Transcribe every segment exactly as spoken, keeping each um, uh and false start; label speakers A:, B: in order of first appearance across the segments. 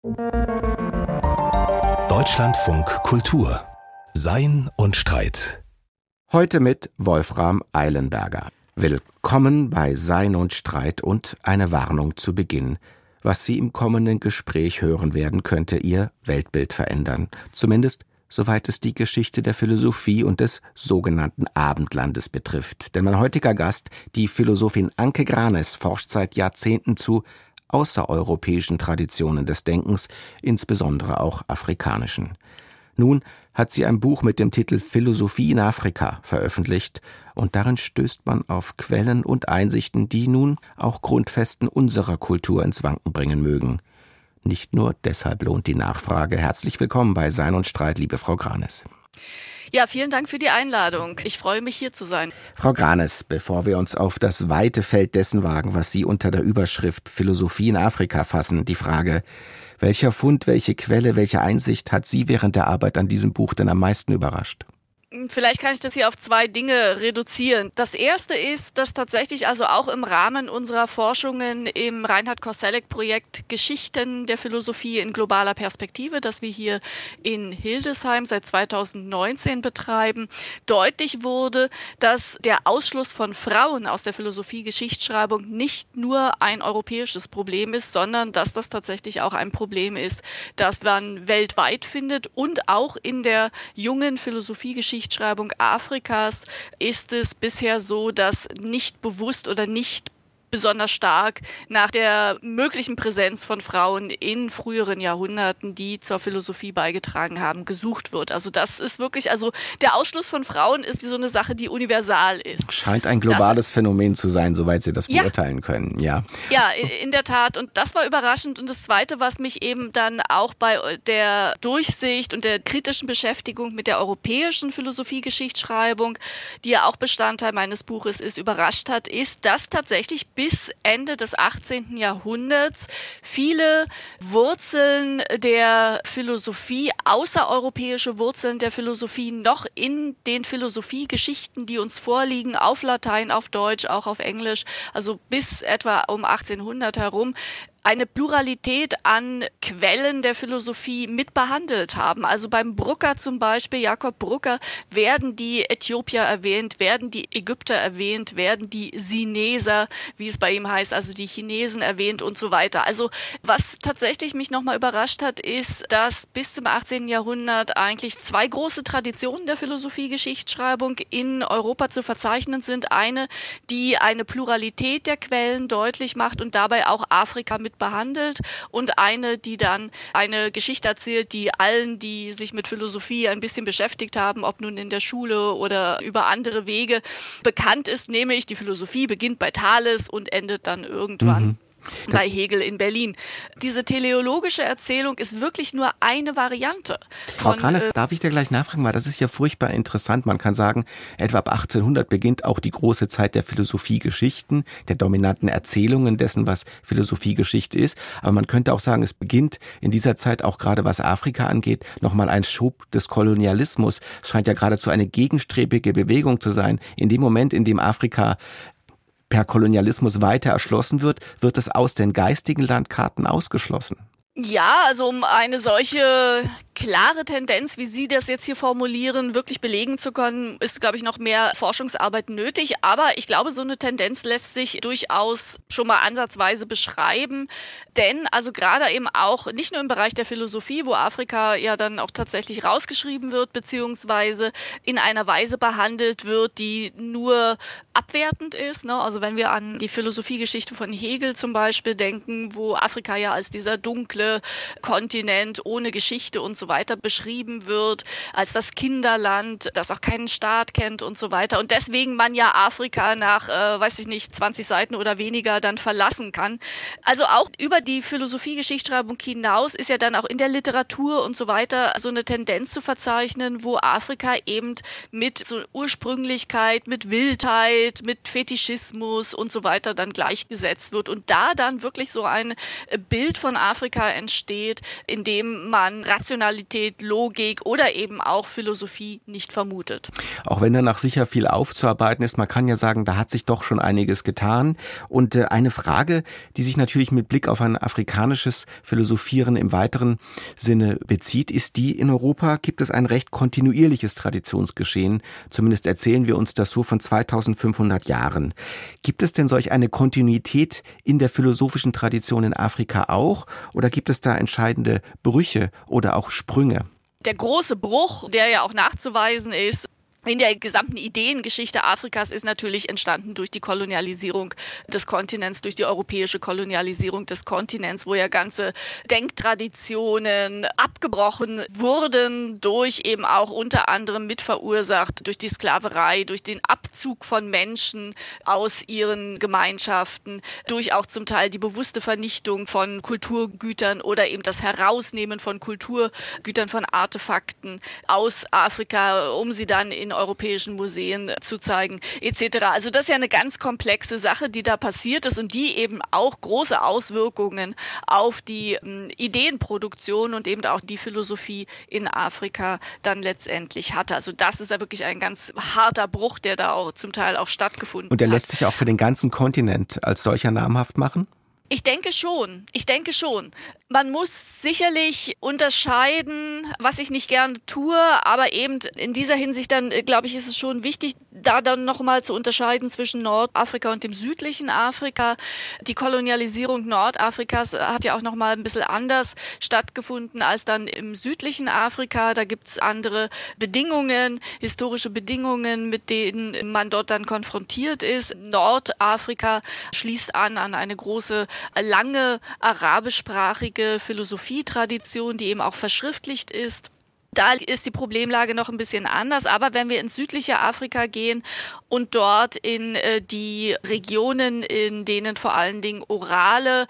A: Deutschlandfunk Kultur. Sein und Streit.
B: Heute mit Wolfram Eilenberger. Willkommen bei Sein und Streit und eine Warnung zu Beginn. Was Sie im kommenden Gespräch hören werden, könnte Ihr Weltbild verändern. Zumindest soweit es die Geschichte der Philosophie und des sogenannten Abendlandes betrifft. Denn mein heutiger Gast, die Philosophin Anke Granes, forscht seit Jahrzehnten zu außereuropäischen Traditionen des Denkens, insbesondere auch afrikanischen. Nun hat sie ein Buch mit dem Titel Philosophie in Afrika veröffentlicht und darin stößt man auf Quellen und Einsichten, die nun auch Grundfesten unserer Kultur ins Wanken bringen mögen. Nicht nur deshalb lohnt die Nachfrage. Herzlich willkommen bei Sein und Streit, liebe Frau Granes.
C: Ja, vielen Dank für die Einladung. Ich freue mich, hier zu sein.
B: Frau Granes, bevor wir uns auf das weite Feld dessen wagen, was Sie unter der Überschrift Philosophie in Afrika fassen, die Frage: Welcher Fund, welche Quelle, welche Einsicht hat Sie während der Arbeit an diesem Buch denn am meisten überrascht?
C: Vielleicht kann ich das hier auf zwei Dinge reduzieren. Das erste ist, dass tatsächlich also auch im Rahmen unserer Forschungen im Reinhard-Koselleck-Projekt Geschichten der Philosophie in globaler Perspektive, das wir hier in Hildesheim seit zweitausendneunzehn betreiben, deutlich wurde, dass der Ausschluss von Frauen aus der Philosophie-Geschichtsschreibung nicht nur ein europäisches Problem ist, sondern dass das tatsächlich auch ein Problem ist, das man weltweit findet und auch in der jungen Philosophie-Geschichtsschreibung Afrikas ist es bisher so, dass nicht bewusst oder nicht besonders stark nach der möglichen Präsenz von Frauen in früheren Jahrhunderten, die zur Philosophie beigetragen haben, gesucht wird. Also das ist wirklich, also der Ausschluss von Frauen ist so eine Sache, die universal ist.
B: Scheint ein globales das, Phänomen zu sein, soweit Sie das
C: ja,
B: beurteilen können, ja.
C: Ja, in der Tat. Und das war überraschend. Und das Zweite, was mich eben dann auch bei der Durchsicht und der kritischen Beschäftigung mit der europäischen Philosophie-Geschichtsschreibung, die ja auch Bestandteil meines Buches ist, überrascht hat, ist, dass tatsächlich bis Ende des achtzehnten Jahrhunderts viele Wurzeln der Philosophie, außereuropäische Wurzeln der Philosophie noch in den Philosophiegeschichten, die uns vorliegen, auf Latein, auf Deutsch, auch auf Englisch, also bis etwa um achtzehnhundert herum, eine Pluralität an Quellen der Philosophie mit behandelt haben. Also beim Brucker zum Beispiel, Jakob Brucker, werden die Äthiopier erwähnt, werden die Ägypter erwähnt, werden die Sineser, wie es bei ihm heißt, also die Chinesen erwähnt und so weiter. Also was tatsächlich mich nochmal überrascht hat, ist, dass bis zum achtzehnten Jahrhundert eigentlich zwei große Traditionen der Philosophie-Geschichtsschreibung in Europa zu verzeichnen sind. Eine, die eine Pluralität der Quellen deutlich macht und dabei auch Afrika mit behandelt, und eine, die dann eine Geschichte erzählt, die allen, die sich mit Philosophie ein bisschen beschäftigt haben, ob nun in der Schule oder über andere Wege, bekannt ist, nämlich die Philosophie beginnt bei Thales und endet dann irgendwann mhm. bei Hegel in Berlin. Diese teleologische Erzählung ist wirklich nur eine Variante.
B: Frau Granes, äh, darf ich dir gleich nachfragen, weil das ist ja furchtbar interessant. Man kann sagen, etwa ab achtzehnhundert beginnt auch die große Zeit der Philosophiegeschichten, der dominanten Erzählungen dessen, was Philosophiegeschichte ist. Aber man könnte auch sagen, es beginnt in dieser Zeit auch gerade, was Afrika angeht, nochmal ein Schub des Kolonialismus. Es scheint ja geradezu eine gegenstrebige Bewegung zu sein. In dem Moment, in dem Afrika per Kolonialismus weiter erschlossen wird, wird es aus den geistigen Landkarten ausgeschlossen.
C: Ja, also um eine solche klare Tendenz, wie Sie das jetzt hier formulieren, wirklich belegen zu können, ist, glaube ich, noch mehr Forschungsarbeit nötig. Aber ich glaube, so eine Tendenz lässt sich durchaus schon mal ansatzweise beschreiben. Denn also gerade eben auch nicht nur im Bereich der Philosophie, wo Afrika ja dann auch tatsächlich rausgeschrieben wird, beziehungsweise in einer Weise behandelt wird, die nur abwertend ist. Ne? Also wenn wir an die Philosophiegeschichte von Hegel zum Beispiel denken, wo Afrika ja als dieser dunkle Kontinent ohne Geschichte und so weiter beschrieben wird, als das Kinderland, das auch keinen Staat kennt und so weiter. Und deswegen man ja Afrika nach, äh, weiß ich nicht, zwanzig Seiten oder weniger dann verlassen kann. Also auch über die Philosophie-Geschichtsschreibung hinaus ist ja dann auch in der Literatur und so weiter so eine Tendenz zu verzeichnen, wo Afrika eben mit so Ursprünglichkeit, mit Wildheit, mit Fetischismus und so weiter dann gleichgesetzt wird. Und da dann wirklich so ein Bild von Afrika entsteht, in dem man rational Rationalität, Logik oder eben auch Philosophie nicht vermutet.
B: Auch wenn danach sicher viel aufzuarbeiten ist, man kann ja sagen, da hat sich doch schon einiges getan. Und äh, eine Frage, die sich natürlich mit Blick auf ein afrikanisches Philosophieren im weiteren Sinne bezieht, ist die: In Europa gibt es ein recht kontinuierliches Traditionsgeschehen. Zumindest erzählen wir uns das so von zweitausendfünfhundert Jahren. Gibt es denn solch eine Kontinuität in der philosophischen Tradition in Afrika auch? Oder gibt es da entscheidende Brüche oder auch Sprünge?
C: Der große Bruch, der ja auch nachzuweisen ist, in der gesamten Ideengeschichte Afrikas ist natürlich entstanden durch die Kolonialisierung des Kontinents, durch die europäische Kolonialisierung des Kontinents, wo ja ganze Denktraditionen abgebrochen wurden, durch eben auch unter anderem mitverursacht durch die Sklaverei, durch den Abzug von Menschen aus ihren Gemeinschaften, durch auch zum Teil die bewusste Vernichtung von Kulturgütern oder eben das Herausnehmen von Kulturgütern, von Artefakten aus Afrika, um sie dann in europäischen Museen zu zeigen, et cetera. Also das ist ja eine ganz komplexe Sache, die da passiert ist und die eben auch große Auswirkungen auf die ähm, Ideenproduktion und eben auch die Philosophie in Afrika dann letztendlich hatte. Also das ist ja wirklich ein ganz harter Bruch, der da auch zum Teil auch stattgefunden hat.
B: Und der lässt sich auch für den ganzen Kontinent als solcher namhaft machen?
C: Ich denke schon, ich denke schon. Man muss sicherlich unterscheiden, was ich nicht gerne tue, aber eben in dieser Hinsicht dann, glaube ich, ist es schon wichtig, da dann nochmal zu unterscheiden zwischen Nordafrika und dem südlichen Afrika. Die Kolonialisierung Nordafrikas hat ja auch nochmal ein bisschen anders stattgefunden als dann im südlichen Afrika. Da gibt es andere Bedingungen, historische Bedingungen, mit denen man dort dann konfrontiert ist. Nordafrika schließt an an eine große, lange arabischsprachige Philosophietradition, die eben auch verschriftlicht ist. Da ist die Problemlage noch ein bisschen anders, aber wenn wir ins südliche Afrika gehen und dort in äh, die Regionen, in denen vor allen Dingen orale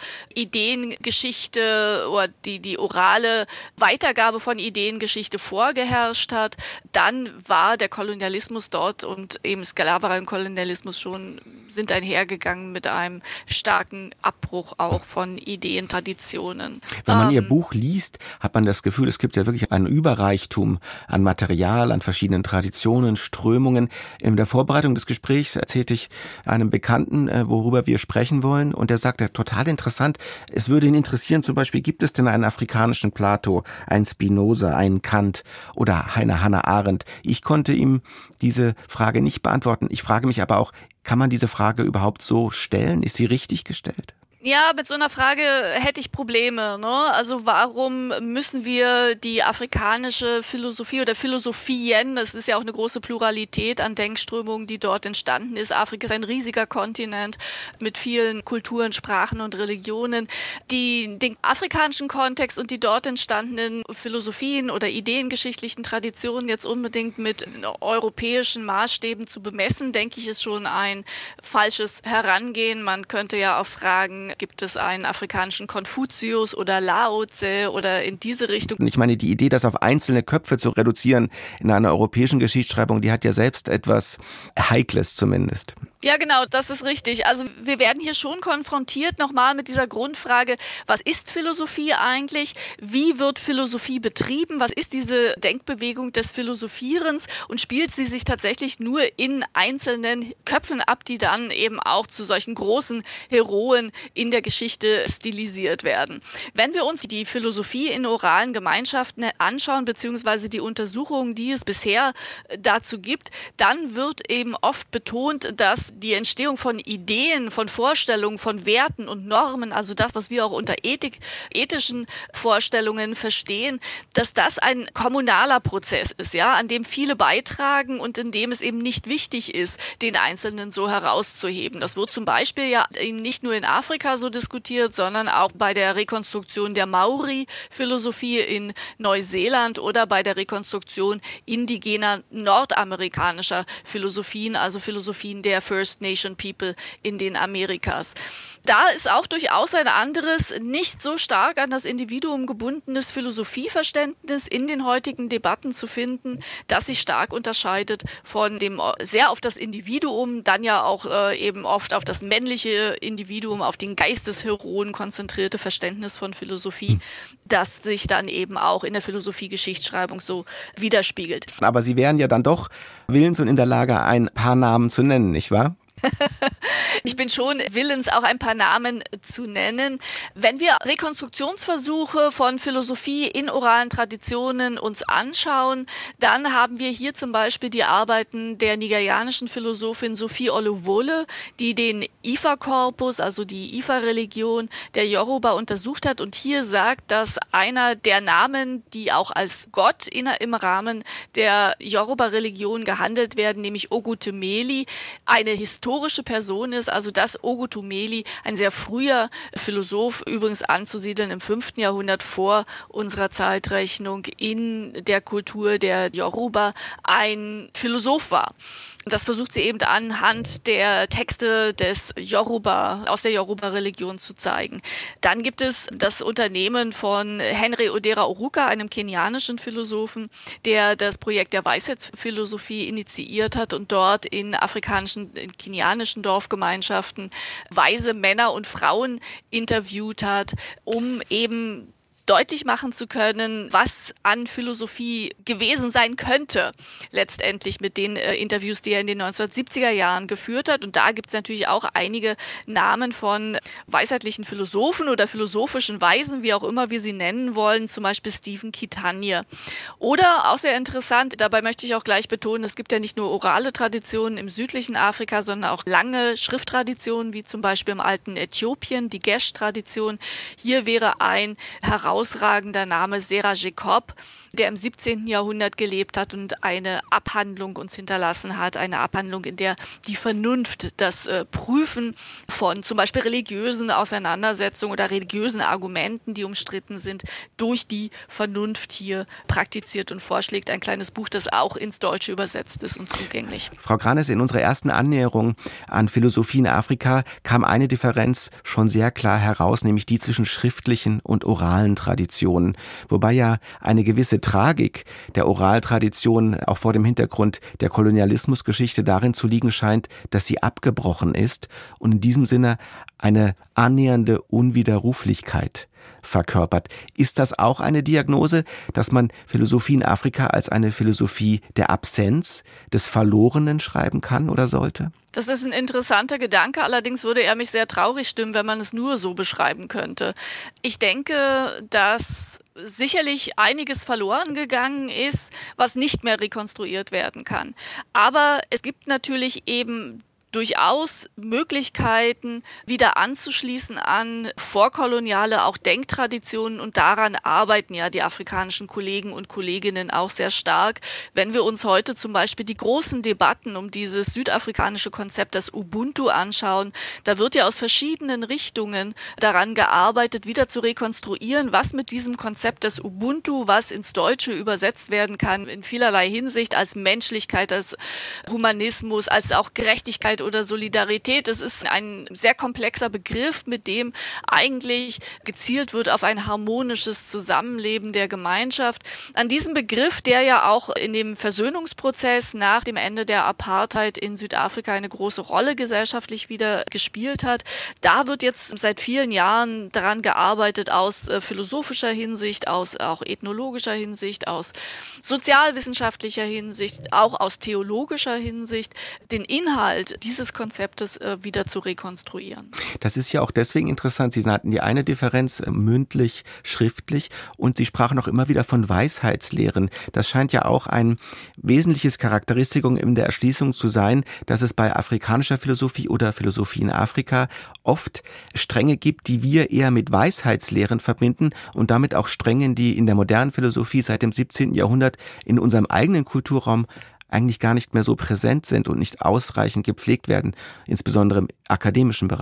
C: Ideengeschichte oder die, die orale Weitergabe von Ideengeschichte vorgeherrscht hat, dann war der Kolonialismus dort und eben Sklaverei und Kolonialismus schon sind einhergegangen mit einem starken Abbruch auch von Ideentraditionen.
B: Wenn man
C: ähm,
B: Ihr Buch liest, hat man das Gefühl, es gibt ja wirklich einen Überreichtum an Material, an verschiedenen Traditionen, Strömungen. In der Vorbereitung des Gesprächs erzählte ich einem Bekannten, worüber wir sprechen wollen, und der sagte, total interessant, es würde ihn interessieren, zum Beispiel, gibt es denn einen afrikanischen Plato, einen Spinoza, einen Kant oder eine Hannah Arendt? Ich konnte ihm diese Frage nicht beantworten. Ich frage mich aber auch, kann man diese Frage überhaupt so stellen? Ist sie richtig gestellt?
C: Ja, mit so einer Frage hätte ich Probleme, ne? Also warum müssen wir die afrikanische Philosophie oder Philosophien, das ist ja auch eine große Pluralität an Denkströmungen, die dort entstanden ist. Afrika ist ein riesiger Kontinent mit vielen Kulturen, Sprachen und Religionen, die den afrikanischen Kontext und die dort entstandenen Philosophien oder ideengeschichtlichen Traditionen jetzt unbedingt mit europäischen Maßstäben zu bemessen, denke ich, ist schon ein falsches Herangehen. Man könnte ja auch fragen, gibt es einen afrikanischen Konfuzius oder Lao Tse oder in diese Richtung?
B: Ich meine, die Idee, das auf einzelne Köpfe zu reduzieren in einer europäischen Geschichtsschreibung, die hat ja selbst etwas Heikles zumindest.
C: Ja, genau, das ist richtig. Also wir werden hier schon konfrontiert nochmal mit dieser Grundfrage, was ist Philosophie eigentlich? Wie wird Philosophie betrieben? Was ist diese Denkbewegung des Philosophierens? Und spielt sie sich tatsächlich nur in einzelnen Köpfen ab, die dann eben auch zu solchen großen Heroen in der Geschichte stilisiert werden? Wenn wir uns die Philosophie in oralen Gemeinschaften anschauen, beziehungsweise die Untersuchungen, die es bisher dazu gibt, dann wird eben oft betont, dass die Entstehung von Ideen, von Vorstellungen, von Werten und Normen, also das, was wir auch unter Ethik, ethischen Vorstellungen verstehen, dass das ein kommunaler Prozess ist, ja, an dem viele beitragen und in dem es eben nicht wichtig ist, den Einzelnen so herauszuheben. Das wird zum Beispiel ja nicht nur in Afrika so diskutiert, sondern auch bei der Rekonstruktion der Maori-Philosophie in Neuseeland oder bei der Rekonstruktion indigener nordamerikanischer Philosophien, also Philosophien der First First Nation People in den Amerikas. Da ist auch durchaus ein anderes, nicht so stark an das Individuum gebundenes Philosophieverständnis in den heutigen Debatten zu finden, das sich stark unterscheidet von dem sehr auf das Individuum, dann ja auch äh, eben oft auf das männliche Individuum, auf den Geist des Heroen konzentrierte Verständnis von Philosophie, das sich dann eben auch in der Philosophie-Geschichtsschreibung so widerspiegelt.
B: Aber Sie wären ja dann doch willens und in der Lage, ein paar Namen zu nennen, nicht wahr?
C: Ich bin schon willens, auch ein paar Namen zu nennen. Wenn wir Rekonstruktionsversuche von Philosophie in oralen Traditionen uns anschauen, dann haben wir hier zum Beispiel die Arbeiten der nigerianischen Philosophin Sophie Oluvole, die den Ifa-Korpus, also die Ifa-Religion der Yoruba untersucht hat und hier sagt, dass einer der Namen, die auch als Gott in, im Rahmen der Yoruba-Religion gehandelt werden, nämlich Ogutumeli, eine historische historische Person ist, also dass Ogutumeli, ein sehr früher Philosoph, übrigens anzusiedeln im fünften Jahrhundert vor unserer Zeitrechnung in der Kultur der Yoruba, ein Philosoph war. Das versucht sie eben anhand der Texte des Yoruba, aus der Yoruba-Religion zu zeigen. Dann gibt es das Unternehmen von Henry Odera Oruka, einem kenianischen Philosophen, der das Projekt der Weisheitsphilosophie initiiert hat und dort in afrikanischen, in kenianischen Dorfgemeinschaften weise Männer und Frauen interviewt hat, um eben deutlich machen zu können, was an Philosophie gewesen sein könnte, letztendlich mit den äh, Interviews, die er in den neunzehnhundertsiebziger Jahren geführt hat. Und da gibt es natürlich auch einige Namen von weisheitlichen Philosophen oder philosophischen Weisen, wie auch immer wir sie nennen wollen, zum Beispiel Stephen Kitanye. Oder auch sehr interessant, dabei möchte ich auch gleich betonen, es gibt ja nicht nur orale Traditionen im südlichen Afrika, sondern auch lange Schrifttraditionen, wie zum Beispiel im alten Äthiopien, die Gesh-Tradition. Hier wäre ein heraus herausragender Name Sera Jacob, der im siebzehnten Jahrhundert gelebt hat und eine Abhandlung uns hinterlassen hat, eine Abhandlung, in der die Vernunft, das äh, Prüfen von zum Beispiel religiösen Auseinandersetzungen oder religiösen Argumenten, die umstritten sind, durch die Vernunft hier praktiziert und vorschlägt. Ein kleines Buch, das auch ins Deutsche übersetzt ist und zugänglich.
B: Frau Granes, in unserer ersten Annäherung an Philosophie in Afrika kam eine Differenz schon sehr klar heraus, nämlich die zwischen schriftlichen und oralen Traditionen, wobei ja eine gewisse Tragik der Oraltradition auch vor dem Hintergrund der Kolonialismusgeschichte darin zu liegen scheint, dass sie abgebrochen ist und in diesem Sinne eine annähernde Unwiderruflichkeit verkörpert. Ist das auch eine Diagnose, dass man Philosophie in Afrika als eine Philosophie der Absenz, des Verlorenen schreiben kann oder sollte?
C: Das ist ein interessanter Gedanke, allerdings würde er mich sehr traurig stimmen, wenn man es nur so beschreiben könnte. Ich denke, dass sicherlich einiges verloren gegangen ist, was nicht mehr rekonstruiert werden kann. Aber es gibt natürlich eben durchaus Möglichkeiten, wieder anzuschließen an vorkoloniale, auch Denktraditionen und daran arbeiten ja die afrikanischen Kollegen und Kolleginnen auch sehr stark. Wenn wir uns heute zum Beispiel die großen Debatten um dieses südafrikanische Konzept des Ubuntu anschauen, da wird ja aus verschiedenen Richtungen daran gearbeitet, wieder zu rekonstruieren, was mit diesem Konzept des Ubuntu, was ins Deutsche übersetzt werden kann, in vielerlei Hinsicht als Menschlichkeit, als Humanismus, als auch Gerechtigkeit oder Solidarität. Es ist ein sehr komplexer Begriff, mit dem eigentlich gezielt wird auf ein harmonisches Zusammenleben der Gemeinschaft. An diesem Begriff, der ja auch in dem Versöhnungsprozess nach dem Ende der Apartheid in Südafrika eine große Rolle gesellschaftlich wieder gespielt hat, da wird jetzt seit vielen Jahren daran gearbeitet, aus äh, philosophischer Hinsicht, aus auch ethnologischer Hinsicht, aus sozialwissenschaftlicher Hinsicht, auch aus theologischer Hinsicht, den Inhalt dieses Konzeptes äh, wieder zu rekonstruieren.
B: Das ist ja auch deswegen interessant. Sie hatten die eine Differenz äh, mündlich, schriftlich und Sie sprachen auch immer wieder von Weisheitslehren. Das scheint ja auch ein wesentliches Charakteristikum in der Erschließung zu sein, dass es bei afrikanischer Philosophie oder Philosophie in Afrika oft Stränge gibt, die wir eher mit Weisheitslehren verbinden und damit auch Stränge, die in der modernen Philosophie seit dem siebzehnten Jahrhundert in unserem eigenen Kulturraum eigentlich gar nicht mehr so präsent sind und nicht ausreichend gepflegt werden, insbesondere im akademischen Bereich.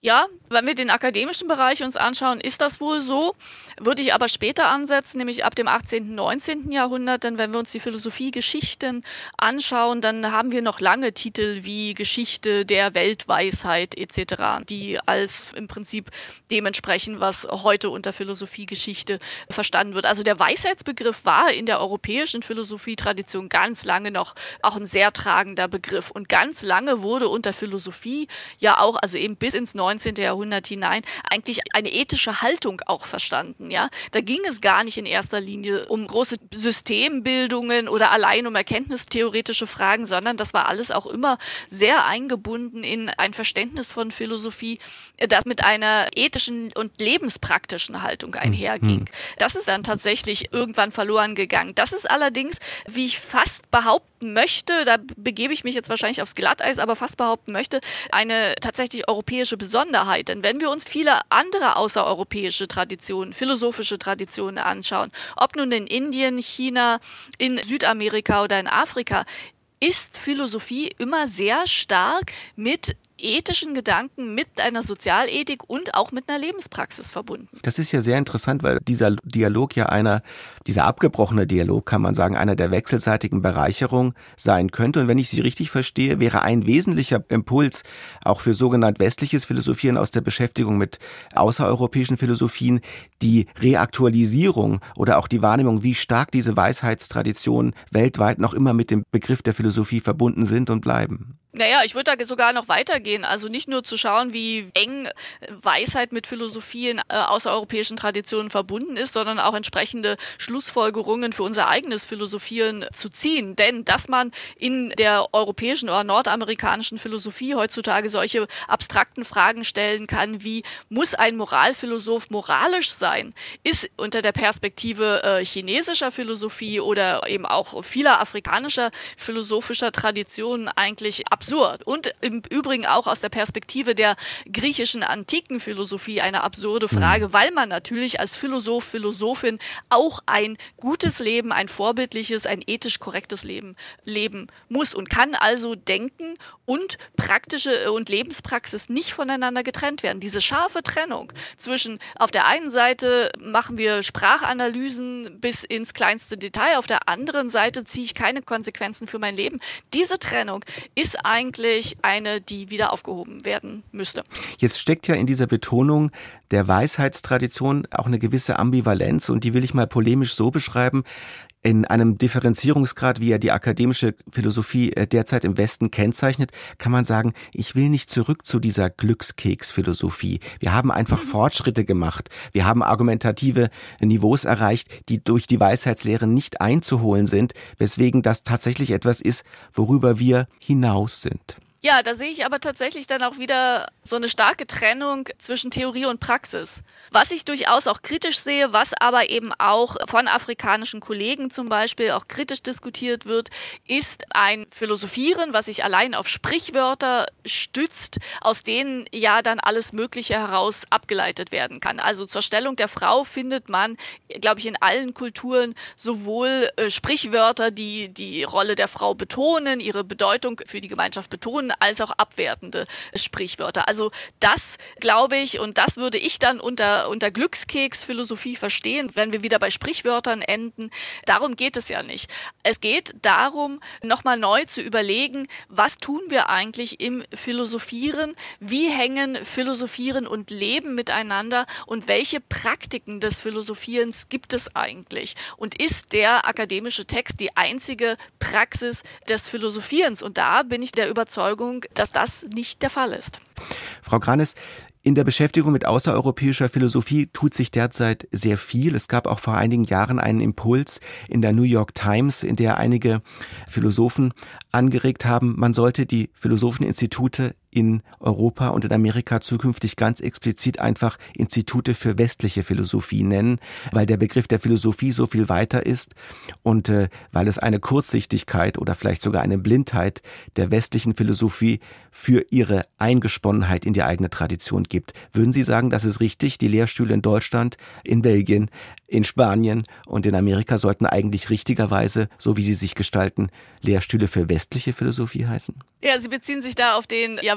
C: Ja, wenn wir den akademischen Bereich uns anschauen, ist das wohl so. Würde ich aber später ansetzen, nämlich ab dem achtzehnten, neunzehnten Jahrhundert. Denn wenn wir uns die Philosophiegeschichten anschauen, dann haben wir noch lange Titel wie Geschichte der Weltweisheit et cetera, die als im Prinzip dementsprechend, was heute unter Philosophiegeschichte verstanden wird. Also der Weisheitsbegriff war in der europäischen Philosophietradition ganz lange noch auch ein sehr tragender Begriff. Und ganz lange wurde unter Philosophie ja auch, also eben bis ins neunzehnten Jahrhundert hinein, eigentlich eine ethische Haltung auch verstanden. Ja? Da ging es gar nicht in erster Linie um große Systembildungen oder allein um erkenntnistheoretische Fragen, sondern das war alles auch immer sehr eingebunden in ein Verständnis von Philosophie, das mit einer ethischen und lebenspraktischen Haltung einherging. Mhm. Das ist dann tatsächlich irgendwann verloren gegangen. Das ist allerdings, wie ich fast behaupten möchte, da begebe ich mich jetzt wahrscheinlich aufs Glatteis, aber fast behaupten möchte, eine tatsächlich europäische Besonderheit. Denn wenn wir uns viele andere außereuropäische Traditionen, philosophische Traditionen anschauen, ob nun in Indien, China, in Südamerika oder in Afrika, ist Philosophie immer sehr stark mit ethischen Gedanken, mit einer Sozialethik und auch mit einer Lebenspraxis verbunden.
B: Das ist ja sehr interessant, weil dieser Dialog ja einer, dieser abgebrochene Dialog, kann man sagen, einer der wechselseitigen Bereicherung sein könnte. Und wenn ich Sie richtig verstehe, wäre ein wesentlicher Impuls auch für sogenannt westliches Philosophieren aus der Beschäftigung mit außereuropäischen Philosophien die Reaktualisierung oder auch die Wahrnehmung, wie stark diese Weisheitstraditionen weltweit noch immer mit dem Begriff der Philosophie verbunden sind und bleiben.
C: Naja, ich würde da sogar noch weitergehen. Also nicht nur zu schauen, wie eng Weisheit mit Philosophie in äh, außereuropäischen Traditionen verbunden ist, sondern auch entsprechende Schlussfolgerungen für unser eigenes Philosophieren zu ziehen. Denn dass man in der europäischen oder nordamerikanischen Philosophie heutzutage solche abstrakten Fragen stellen kann, wie muss ein Moralphilosoph moralisch sein, ist unter der Perspektive äh, chinesischer Philosophie oder eben auch vieler afrikanischer philosophischer Traditionen eigentlich absurd. Absurd. Und im Übrigen auch aus der Perspektive der griechischen antiken Philosophie eine absurde Frage, mhm. weil man natürlich als Philosoph, Philosophin auch ein gutes Leben, ein vorbildliches, ein ethisch korrektes Leben leben muss und kann also denken und praktische und Lebenspraxis nicht voneinander getrennt werden. Diese scharfe Trennung zwischen, auf der einen Seite machen wir Sprachanalysen bis ins kleinste Detail, auf der anderen Seite ziehe ich keine Konsequenzen für mein Leben. Diese Trennung ist eigentlich eine, die wieder aufgehoben werden müsste.
B: Jetzt steckt ja in dieser Betonung der Weisheitstradition auch eine gewisse Ambivalenz und die will ich mal polemisch so beschreiben. In einem Differenzierungsgrad, wie er die akademische Philosophie derzeit im Westen kennzeichnet, kann man sagen, ich will nicht zurück zu dieser Glückskeks-Philosophie. Wir haben einfach mhm. Fortschritte gemacht. Wir haben argumentative Niveaus erreicht, die durch die Weisheitslehre nicht einzuholen sind, weswegen das tatsächlich etwas ist, worüber wir hinaus sind.
C: Ja, da sehe ich aber tatsächlich dann auch wieder so eine starke Trennung zwischen Theorie und Praxis. Was ich durchaus auch kritisch sehe, was aber eben auch von afrikanischen Kollegen zum Beispiel auch kritisch diskutiert wird, ist ein Philosophieren, was sich allein auf Sprichwörter stützt, aus denen ja dann alles Mögliche heraus abgeleitet werden kann. Also zur Stellung der Frau findet man, glaube ich, in allen Kulturen sowohl äh, Sprichwörter, die die Rolle der Frau betonen, ihre Bedeutung für die Gemeinschaft betonen, als auch abwertende Sprichwörter. Also das, glaube ich, und das würde ich dann unter, unter Glückskeks-Philosophie verstehen, wenn wir wieder bei Sprichwörtern enden. Darum geht es ja nicht. Es geht darum, nochmal neu zu überlegen, was tun wir eigentlich im Philosophieren, wie hängen Philosophieren und Leben miteinander und welche Praktiken des Philosophierens gibt es eigentlich? Und ist der akademische Text die einzige Praxis des Philosophierens? Und da bin ich der Überzeugung, dass das nicht der Fall ist.
B: Frau Grannis, in der Beschäftigung mit außereuropäischer Philosophie tut sich derzeit sehr viel. Es gab auch vor einigen Jahren einen Impuls in der New York Times, in der einige Philosophen angeregt haben, man sollte die philosophischen Institute in Europa und in Amerika zukünftig ganz explizit einfach Institute für westliche Philosophie nennen, weil der Begriff der Philosophie so viel weiter ist und äh, weil es eine Kurzsichtigkeit oder vielleicht sogar eine Blindheit der westlichen Philosophie für ihre Eingesponnenheit in die eigene Tradition gibt. Würden Sie sagen, das ist richtig? Die Lehrstühle in Deutschland, in Belgien, in Spanien und in Amerika sollten eigentlich richtigerweise, so wie sie sich gestalten, Lehrstühle für westliche Philosophie heißen?
C: Ja, Sie beziehen sich da auf den ja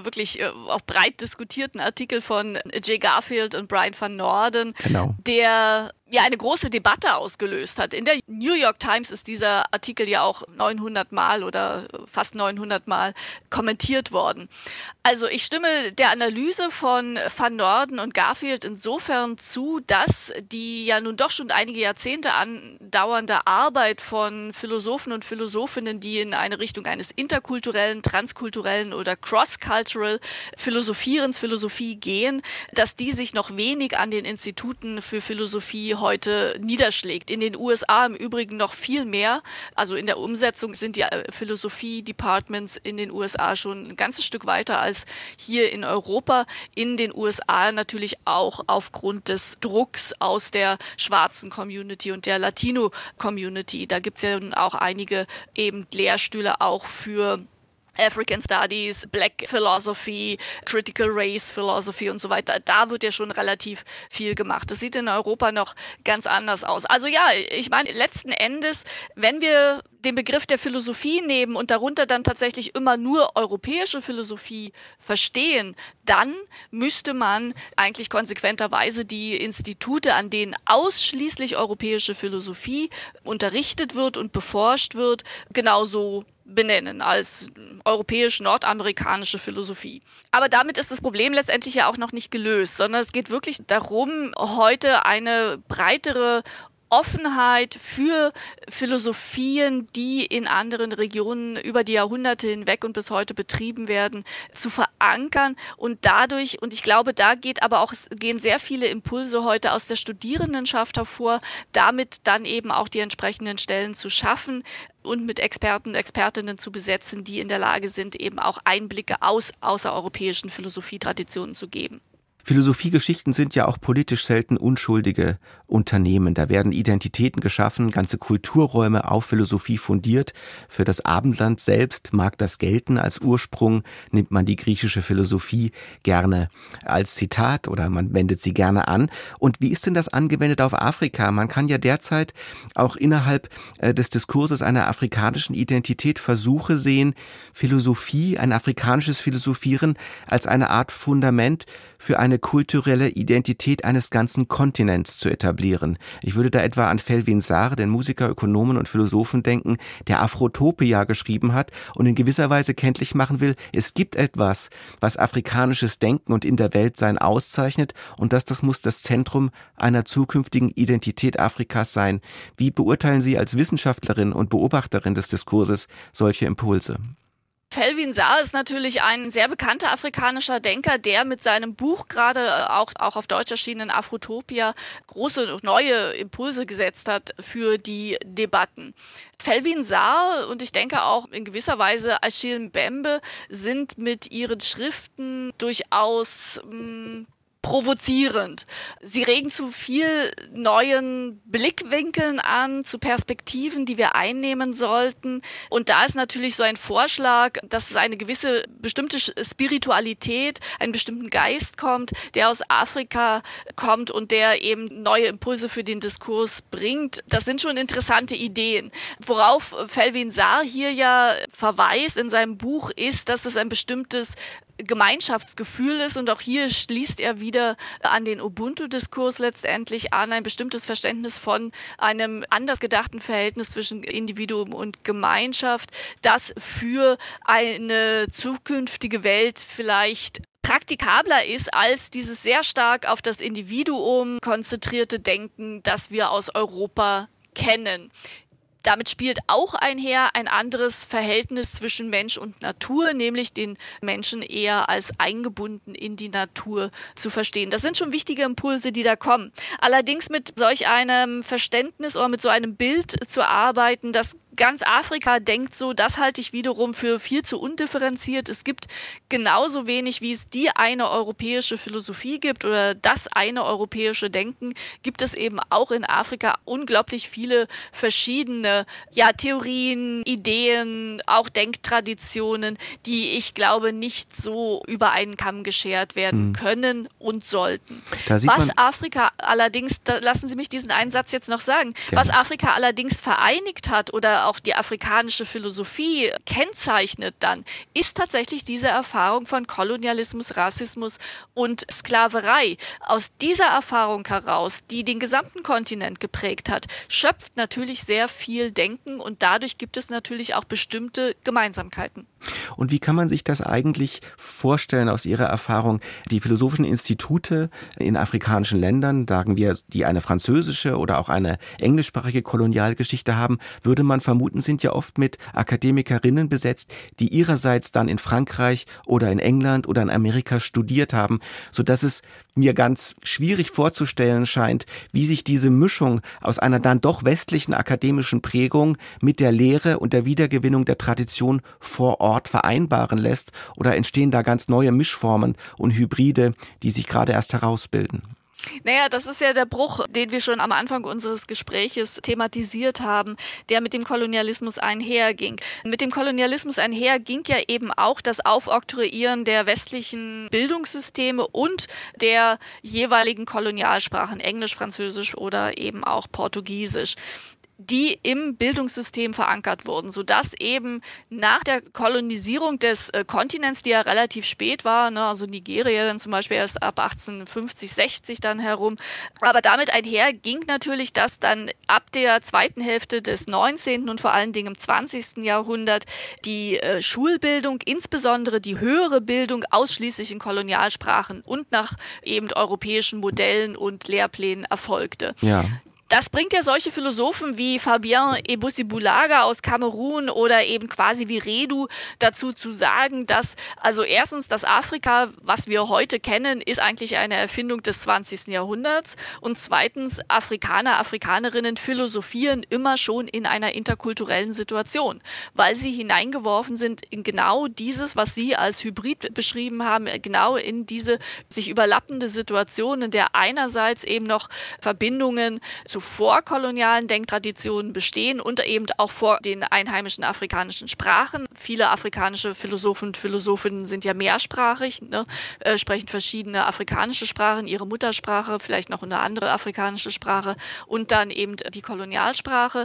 C: wirklich äh, auch breit diskutierten Artikel von Jay Garfield und Brian van Norden,
B: genau.
C: der ja eine große Debatte ausgelöst hat. In der New York Times ist dieser Artikel ja auch neunhundert Mal oder fast neunhundert Mal kommentiert worden. Also ich stimme der Analyse von Van Norden und Garfield insofern zu, dass die ja nun doch schon einige Jahrzehnte andauernde Arbeit von Philosophen und Philosophinnen, die in eine Richtung eines interkulturellen, transkulturellen oder cross-cultural Philosophierens, Philosophie gehen, dass die sich noch wenig an den Instituten für Philosophie heute niederschlägt. In den U S A im Übrigen noch viel mehr. Also in der Umsetzung sind die Philosophie-Departments in den U S A schon ein ganzes Stück weiter als hier in Europa. In den U S A natürlich auch aufgrund des Drucks aus der schwarzen Community und der Latino-Community. Da gibt es ja nun auch einige eben Lehrstühle auch für African Studies, Black Philosophy, Critical Race Philosophy und so weiter. Da wird ja schon relativ viel gemacht. Das sieht in Europa noch ganz anders aus. Also ja, ich meine, letzten Endes, wenn wir den Begriff der Philosophie nehmen und darunter dann tatsächlich immer nur europäische Philosophie verstehen, dann müsste man eigentlich konsequenterweise die Institute, an denen ausschließlich europäische Philosophie unterrichtet wird und beforscht wird, genauso benennen als europäisch-nordamerikanische Philosophie. Aber damit ist das Problem letztendlich ja auch noch nicht gelöst, sondern es geht wirklich darum, heute eine breitere Offenheit für Philosophien, die in anderen Regionen über die Jahrhunderte hinweg und bis heute betrieben werden, zu verankern und dadurch, und ich glaube, da geht aber auch, gehen sehr viele Impulse heute aus der Studierendenschaft hervor, damit dann eben auch die entsprechenden Stellen zu schaffen und mit Experten und Expertinnen zu besetzen, die in der Lage sind, eben auch Einblicke aus außereuropäischen Philosophietraditionen zu geben.
B: Philosophiegeschichten sind ja auch politisch selten unschuldige Unternehmen. Da werden Identitäten geschaffen, ganze Kulturräume auf Philosophie fundiert. Für das Abendland selbst mag das gelten. Als Ursprung nimmt man die griechische Philosophie gerne als Zitat oder man wendet sie gerne an. Und wie ist denn das angewendet auf Afrika? Man kann ja derzeit auch innerhalb des Diskurses einer afrikanischen Identität Versuche sehen, Philosophie, ein afrikanisches Philosophieren als eine Art Fundament für eine kulturelle Identität eines ganzen Kontinents zu etablieren. Ich würde da etwa an Felwine Sarr, den Musiker, Ökonomen und Philosophen denken, der Afrotopia geschrieben hat und in gewisser Weise kenntlich machen will, es gibt etwas, was afrikanisches Denken und in der Weltsein auszeichnet und dass das muss das Zentrum einer zukünftigen Identität Afrikas sein. Wie beurteilen Sie als Wissenschaftlerin und Beobachterin des Diskurses solche Impulse?
C: Felwine Sarr ist natürlich ein sehr bekannter afrikanischer Denker, der mit seinem Buch gerade auch, auch auf Deutsch erschienen Afrotopia große neue Impulse gesetzt hat für die Debatten. Felwine Sarr und ich denke auch in gewisser Weise Achille Mbembe sind mit ihren Schriften durchaus mh, provozierend. Sie regen zu viel neuen Blickwinkeln an, zu Perspektiven, die wir einnehmen sollten. Und da ist natürlich so ein Vorschlag, dass es eine gewisse bestimmte Spiritualität, einen bestimmten Geist kommt, der aus Afrika kommt und der eben neue Impulse für den Diskurs bringt. Das sind schon interessante Ideen. Worauf Felwine Sarr hier ja verweist in seinem Buch ist, dass es ein bestimmtes Gemeinschaftsgefühl ist und auch hier schließt er wieder an den Ubuntu-Diskurs letztendlich an, ein bestimmtes Verständnis von einem anders gedachten Verhältnis zwischen Individuum und Gemeinschaft, das für eine zukünftige Welt vielleicht praktikabler ist als dieses sehr stark auf das Individuum konzentrierte Denken, das wir aus Europa kennen. Damit spielt auch einher ein anderes Verhältnis zwischen Mensch und Natur, nämlich den Menschen eher als eingebunden in die Natur zu verstehen. Das sind schon wichtige Impulse, die da kommen. Allerdings mit solch einem Verständnis oder mit so einem Bild zu arbeiten, das ganz Afrika denkt so, das halte ich wiederum für viel zu undifferenziert. Es gibt genauso wenig, wie es die eine europäische Philosophie gibt oder das eine europäische Denken, gibt es eben auch in Afrika unglaublich viele verschiedene ja, Theorien, Ideen, auch Denktraditionen, die ich glaube nicht so über einen Kamm geschert werden mhm. können und sollten. Was Afrika allerdings, da lassen Sie mich diesen einen Satz jetzt noch sagen, Gerne. was Afrika allerdings vereinigt hat oder auch die afrikanische Philosophie kennzeichnet dann, ist tatsächlich diese Erfahrung von Kolonialismus, Rassismus und Sklaverei. Aus dieser Erfahrung heraus, die den gesamten Kontinent geprägt hat, schöpft natürlich sehr viel Denken und dadurch gibt es natürlich auch bestimmte Gemeinsamkeiten.
B: Und wie kann man sich das eigentlich vorstellen aus Ihrer Erfahrung? Die philosophischen Institute in afrikanischen Ländern, sagen wir, die eine französische oder auch eine englischsprachige Kolonialgeschichte haben, würde man vermuten, sind ja oft mit Akademikerinnen besetzt, die ihrerseits dann in Frankreich oder in England oder in Amerika studiert haben, sodass es mir ganz schwierig vorzustellen scheint, wie sich diese Mischung aus einer dann doch westlichen akademischen Prägung mit der Lehre und der Wiedergewinnung der Tradition vor Ort vereinbaren lässt, oder entstehen da ganz neue Mischformen und Hybride, die sich gerade erst herausbilden?
C: Naja, das ist ja der Bruch, den wir schon am Anfang unseres Gespräches thematisiert haben, der mit dem Kolonialismus einherging. Mit dem Kolonialismus einher ging ja eben auch das Aufoktroyieren der westlichen Bildungssysteme und der jeweiligen Kolonialsprachen, Englisch, Französisch oder eben auch Portugiesisch, die im Bildungssystem verankert wurden, sodass eben nach der Kolonisierung des äh, Kontinents, die ja relativ spät war, ne, also Nigeria dann zum Beispiel erst ab achtzehnhundertfünfzig, sechzig dann herum, aber damit einher ging natürlich, dass dann ab der zweiten Hälfte des neunzehnten und vor allen Dingen im zwanzigsten Jahrhundert die äh, Schulbildung, insbesondere die höhere Bildung, ausschließlich in Kolonialsprachen und nach eben europäischen Modellen und Lehrplänen erfolgte.
B: Ja.
C: Das bringt ja solche Philosophen wie Fabien Ebussi-Bulaga aus Kamerun oder eben quasi wie Redu dazu zu sagen, dass also erstens das Afrika, was wir heute kennen, ist eigentlich eine Erfindung des zwanzigsten Jahrhunderts und zweitens Afrikaner, Afrikanerinnen philosophieren immer schon in einer interkulturellen Situation, weil sie hineingeworfen sind in genau dieses, was Sie als Hybrid beschrieben haben, genau in diese sich überlappende Situation, in der einerseits eben noch Verbindungen zu vorkolonialen Denktraditionen bestehen und eben auch vor den einheimischen afrikanischen Sprachen. Viele afrikanische Philosophen und Philosophinnen sind ja mehrsprachig, ne, äh, sprechen verschiedene afrikanische Sprachen, ihre Muttersprache, vielleicht noch eine andere afrikanische Sprache und dann eben die Kolonialsprache.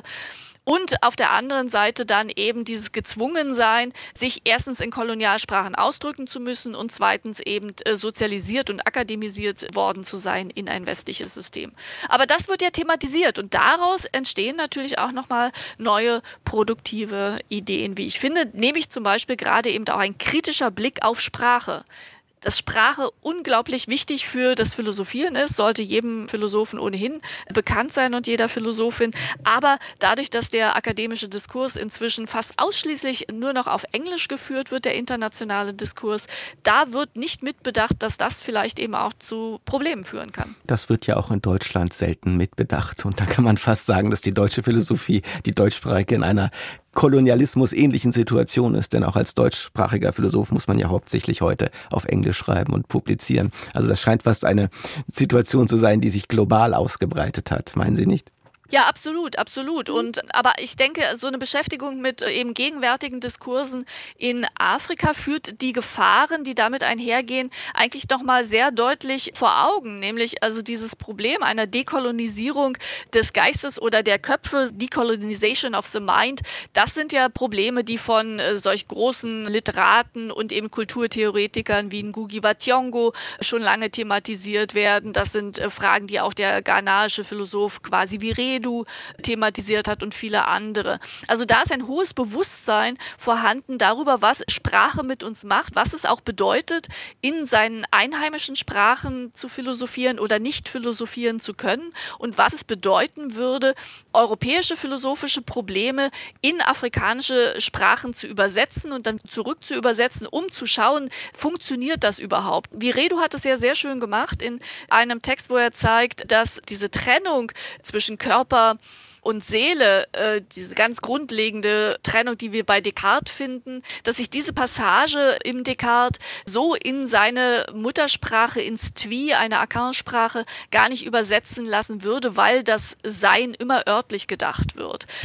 C: Und auf der anderen Seite dann eben dieses Gezwungensein, sich erstens in Kolonialsprachen ausdrücken zu müssen und zweitens eben äh, sozialisiert und akademisiert worden zu sein in ein westliches System. Aber das wird ja thematisiert und daraus entstehen natürlich auch nochmal neue produktive Ideen, wie ich finde, nämlich zum Beispiel gerade eben auch ein kritischer Blick auf Sprache. Dass Sprache unglaublich wichtig für das Philosophieren ist, sollte jedem Philosophen ohnehin bekannt sein und jeder Philosophin. Aber dadurch, dass der akademische Diskurs inzwischen fast ausschließlich nur noch auf Englisch geführt wird, der internationale Diskurs, da wird nicht mitbedacht, dass das vielleicht eben auch zu Problemen führen kann.
B: Das wird ja auch in Deutschland selten mitbedacht. Und da kann man fast sagen, dass die deutsche Philosophie, die deutschsprachige, in einer Kolonialismus-ähnlichen Situation ist, denn auch als deutschsprachiger Philosoph muss man ja hauptsächlich heute auf Englisch schreiben und publizieren. Also das scheint fast eine Situation zu sein, die sich global ausgebreitet hat. Meinen Sie nicht?
C: Ja, absolut, absolut. Und aber ich denke, so eine Beschäftigung mit eben gegenwärtigen Diskursen in Afrika führt die Gefahren, die damit einhergehen, eigentlich noch mal sehr deutlich vor Augen. Nämlich also dieses Problem einer Dekolonisierung des Geistes oder der Köpfe, Decolonization of the Mind. Das sind ja Probleme, die von äh, solch großen Literaten und eben Kulturtheoretikern wie Ngugi wa Thiong'o schon lange thematisiert werden. Das sind äh, Fragen, die auch der ghanaische Philosoph quasi wie Redu thematisiert hat und viele andere. Also da ist ein hohes Bewusstsein vorhanden darüber, was Sprache mit uns macht, was es auch bedeutet, in seinen einheimischen Sprachen zu philosophieren oder nicht philosophieren zu können und was es bedeuten würde, europäische philosophische Probleme in afrikanische Sprachen zu übersetzen und dann zurück zu übersetzen, um zu schauen, funktioniert das überhaupt? Wie Redu hat es ja sehr schön gemacht in einem Text, wo er zeigt, dass diese Trennung zwischen Körper und Seele, äh, diese ganz grundlegende Trennung, die wir bei Descartes finden, dass sich diese Passage im Descartes so in seine Muttersprache, ins Twi, eine Akansprache, gar nicht übersetzen lassen würde, weil das Sein immer örtlich gedacht wird. Mhm.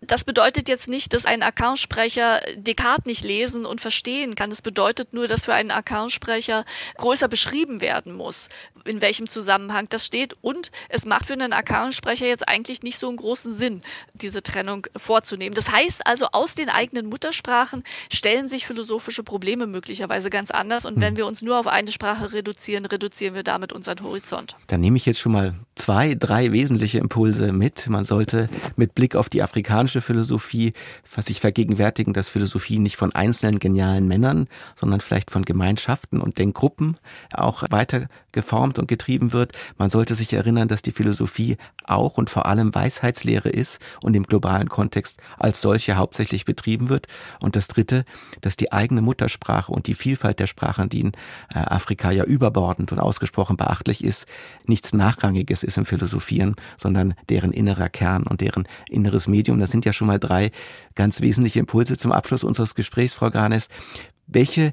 C: Das bedeutet jetzt nicht, dass ein Account-Sprecher Descartes nicht lesen und verstehen kann. Das bedeutet nur, dass für einen Account-Sprecher größer beschrieben werden muss, in welchem Zusammenhang das steht. Und es macht für einen Account-Sprecher jetzt eigentlich nicht so einen großen Sinn, diese Trennung vorzunehmen. Das heißt also, aus den eigenen Muttersprachen stellen sich philosophische Probleme möglicherweise ganz anders. Und wenn wir uns nur auf eine Sprache reduzieren, reduzieren wir damit unseren Horizont.
B: Dann nehme ich jetzt schon mal zwei, drei wesentliche Impulse mit. Man sollte mit Blick auf die afrikanische Philosophie sich vergegenwärtigen, dass Philosophie nicht von einzelnen genialen Männern, sondern vielleicht von Gemeinschaften und Denkgruppen auch weiter geformt und getrieben wird. Man sollte sich erinnern, dass die Philosophie auch und vor allem Weisheitslehre ist und im globalen Kontext als solche hauptsächlich betrieben wird. Und das Dritte, dass die eigene Muttersprache und die Vielfalt der Sprachen, die in Afrika ja überbordend und ausgesprochen beachtlich ist, nichts Nachrangiges ist im Philosophieren, sondern deren innerer Kern und deren inneres Medium. Das sind ja schon mal drei ganz wesentliche Impulse zum Abschluss unseres Gesprächs, Frau Granes. Welche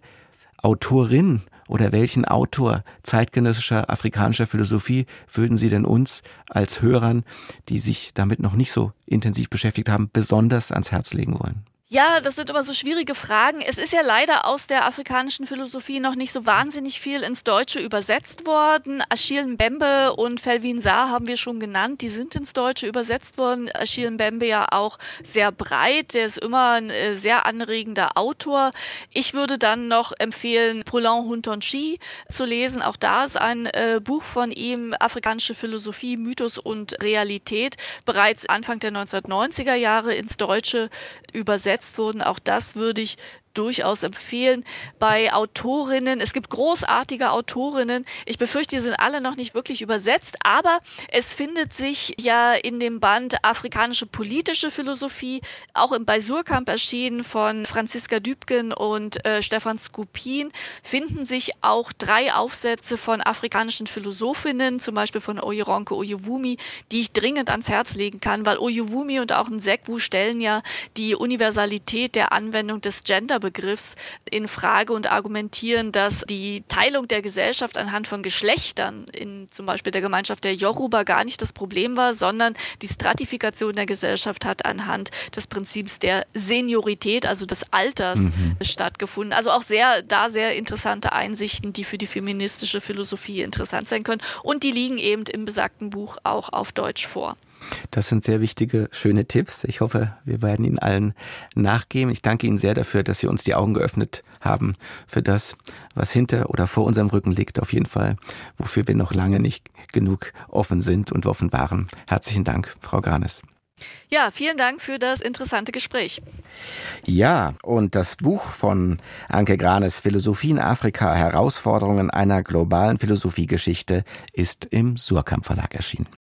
B: Autorin oder welchen Autor zeitgenössischer afrikanischer Philosophie würden Sie denn uns als Hörern, die sich damit noch nicht so intensiv beschäftigt haben, besonders ans Herz legen wollen?
C: Ja, das sind immer so schwierige Fragen. Es ist ja leider aus der afrikanischen Philosophie noch nicht so wahnsinnig viel ins Deutsche übersetzt worden. Achille Mbembe und Felwine Sarr haben wir schon genannt. Die sind ins Deutsche übersetzt worden. Achille Mbembe ja auch sehr breit. Der ist immer ein äh, sehr anregender Autor. Ich würde dann noch empfehlen, Paulin Huntonchi zu lesen. Auch da ist ein äh, Buch von ihm, Afrikanische Philosophie, Mythos und Realität, bereits Anfang der neunzehnhundertneunziger Jahre ins Deutsche übersetzt wurden. Auch das würde ich durchaus empfehlen. Bei Autorinnen, es gibt großartige Autorinnen, ich befürchte, die sind alle noch nicht wirklich übersetzt, aber es findet sich ja in dem Band Afrikanische politische Philosophie, auch im bei Suhrkamp erschienen von Franziska Dübken und äh, Stefan Skupin, finden sich auch drei Aufsätze von afrikanischen Philosophinnen, zum Beispiel von Oyeronke Oyewumi, die ich dringend ans Herz legen kann, weil Oyewumi und auch Nsekwu stellen ja die Universalität der Anwendung des Gender Begriffs in Frage und argumentieren, dass die Teilung der Gesellschaft anhand von Geschlechtern in zum Beispiel der Gemeinschaft der Yoruba gar nicht das Problem war, sondern die Stratifikation der Gesellschaft hat anhand des Prinzips der Seniorität, also des Alters, mhm. stattgefunden. Also auch sehr, da sehr interessante Einsichten, die für die feministische Philosophie interessant sein können. Und die liegen eben im besagten Buch auch auf Deutsch vor.
B: Das sind sehr wichtige, schöne Tipps. Ich hoffe, wir werden Ihnen allen nachgehen. Ich danke Ihnen sehr dafür, dass Sie uns die Augen geöffnet haben für das, was hinter oder vor unserem Rücken liegt, auf jeden Fall, wofür wir noch lange nicht genug offen sind und offen waren. Herzlichen Dank, Frau Granes.
C: Ja, vielen Dank für das interessante Gespräch.
B: Ja, und das Buch von Anke Granes, Philosophie in Afrika, Herausforderungen einer globalen Philosophiegeschichte, ist im Suhrkamp Verlag erschienen.